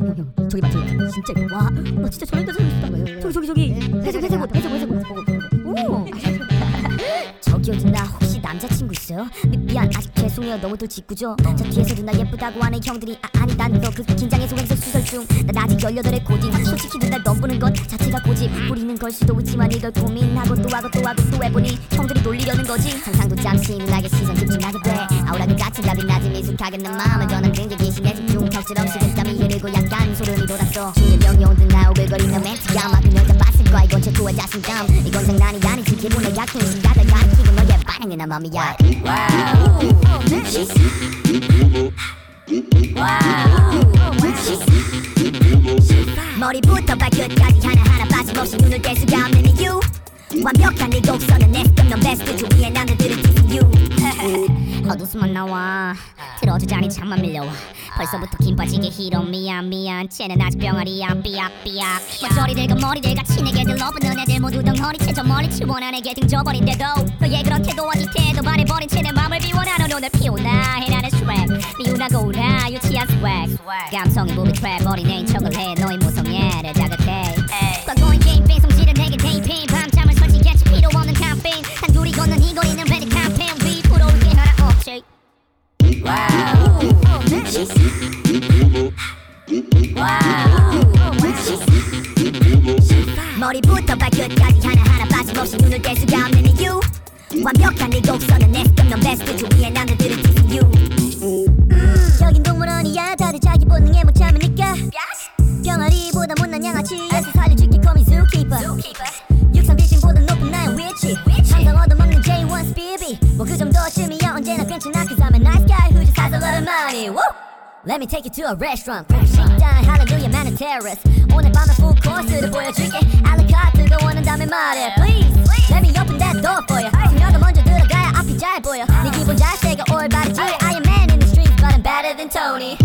형, 저기 봐, 저기 진짜 와, 너 진짜 저런데 잘생겼다. 저기 회색 옷. 오. 저기요 누나 혹시 남자친구 있어요? 미안 아직 죄송해요 너무들 짓궂죠. 저 뒤에서 누나 예쁘다고 하는 형들이 아니 난 너 그 긴장해서 횡설수설 중난 아직 18의 고딩. 솔직히 누날 넘보는 것 자체가 고집 부리는 걸 수도 있지만 이걸 고민하고 또 하고 또 해보니 형들이 놀리려는 거지. 상상도 잠시 누나의 시선 집중하게 돼. 아우라 그 자체가 빛나지 미숙하게 내 마음을 전한 굉장히 계신내 집중 턱처럼 식은땀이 흐르고 약간 소름이 돋았어. 중년병이 온듯 나 오글거리는 멘트가 막 그녀가 봤을 거야. 이건 최초의 자신감. 이건 장난이 아니지 기분의 약한 신가다 가리키고 너의 반응은 나 맘이야. 머리부터 발끝까지 하나하나 빠짐없이 눈을 뗄 수가 없는 이유. 완벽한 네 곡선은 내 습관 넌 베스트 주위의 남자들은 teasing you. 어두숨만 나와 틀어주자니 잠만 밀려와. 벌써부터 긴 바지게 히로 미안 쟤는 아직 병아리야 삐약삐약. 머저리들과 머리들 같이 내게 들러붙는 애들 모두 덩어리 채 저 멀리 치워나 내게 등져버린대도 너의 그런 태도와 뒤태도 반해버린 채 내 맘을 비워나는 오늘 피우나 해나는 스웩 미우나고라 유치한 스웩 감성이 무비 트랩 버린 애인 척을 해 너의 모성애를 자극해. 과거의 게임 뺑 성질은 내게 테이핑 밤잠을 설치겠지 필요 없는 카페인 한둘이 걷는 이 거리는 레드 캠페인 위 불어오르게 하라 업체. 머리부터 발끝까지 하나하나 빠짐없이 눈을 뗄 수가 없는 이유. 완벽한 네 곡선은 내 습관 넌 베스트 주위의 남자들은 teasing you. 여긴 동물원이야 다들 자기 본능에 못 참으니까 병아리보다 못난 양아치에서 살려줄게 call me zookeeper. 육상 빌딩보다 높은 나의 위치 항상 얻어먹는 J1 speedy. 뭐 그 정도쯤이야 언제나 괜찮아 cause I'm a nice guy who just has a lot of money. Woo! Let me take you to a restaurant. 식당 할렐루야 man a terrorist. 오늘 밤에 full course를 보여줄게. 알라카트가 원한다면 말해 please. Let me open that door for you. 승려가 먼저 들어가야 앞이 잘 보여. 네 기분 자세가 올바르지. I am man in the streets but I'm better than Tony.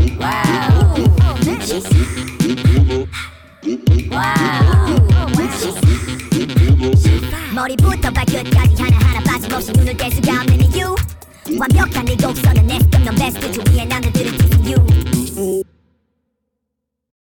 머리부터 발끝까지 하나하나 빠짐없이 눈을 뗄 수가 없는 이유. 완벽한 네 곡선은 내 습관 넌 베스트 주위의 남자들은 teasing you.